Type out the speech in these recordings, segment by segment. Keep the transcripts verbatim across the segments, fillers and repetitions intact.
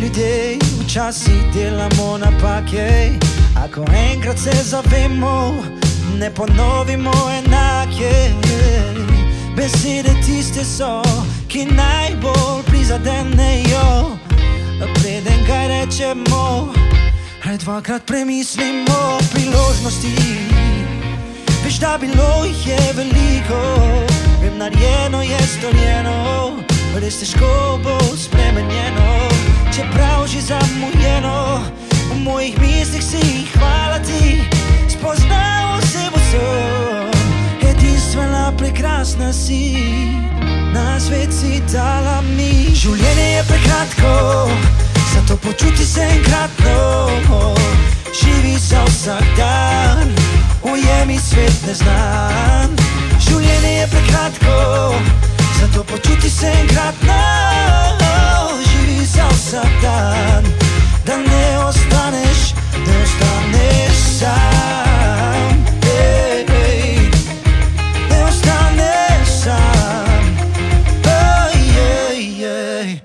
ljudje včasih delamo napake, ako enkrat se zavemo, ne ponovimo enake. Besede tiste so, ki najbolj prizadenejo. Preden kaj rečemo, aj dvakrat premislimo. Priložnosti, veš, da bilo jih je veliko, vem, narejeno je storjeno, res težko bo spremenjeno, čeprav že zamujeno. V mojih mislih si, hvala ti, spoznal osebo sem, edinstvena, prekrasna si, na svet si dala mi. Življenje je prekratko, zato počuti se enkratno, živi za vsak dan, ujemi svet neznan. Življenje je prekratko, zato počuti se enkratno, živi za vsak dan, da ne ostaneš, ne ostaneš sam. Hey, hey. Ne ostaneš sam. Oh, yeah, yeah.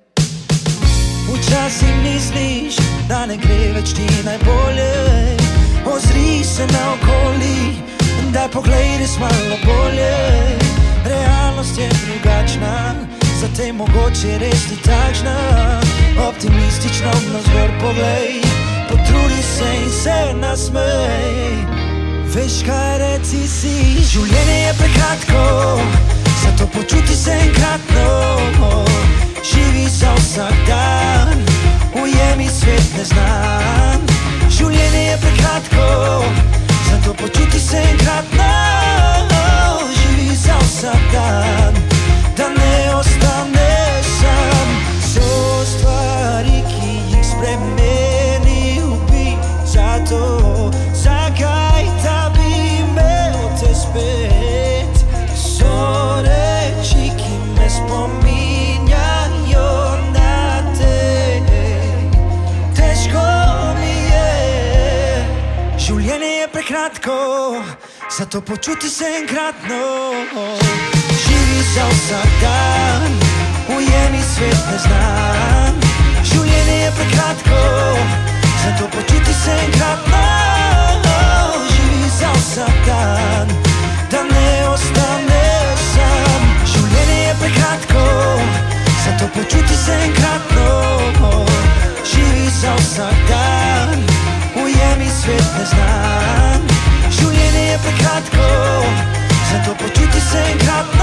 Včasih misliš, da ne gre več ti najbolje, ozri se naokoli, daj poglej res malo bolje. Realnost je drugačna, zate mogoče res ni takšna. Optimistično navzgor poglej, potrudi se in se nasmej. Veš kaj, reci si, življenje je prekratko, zato počuti se enkratno, živi za vsak dan, ujemi svet neznan. Življenje je prekratko, zato počuti se enkratno, živi za vsak dan, da ne ostaneš sam. So stvari, ki jih spremenil bi, zato zakaj da bi imel te spet. So reči, ki me spominjajo na te, težko mi je. Življenje je prekratko, zato počuti se enkratno, živi za vsak dan, ujemi svet neznan. Življenje je prekratko, zato počuti se enkratno, živi za vsak dan, da ne ostaneš sam. Življenje je prekratko, zato počuti se enkratno, živi za vsak dan, ujemi svet neznan. Življenje je prekratko, zato počuti se enkratno.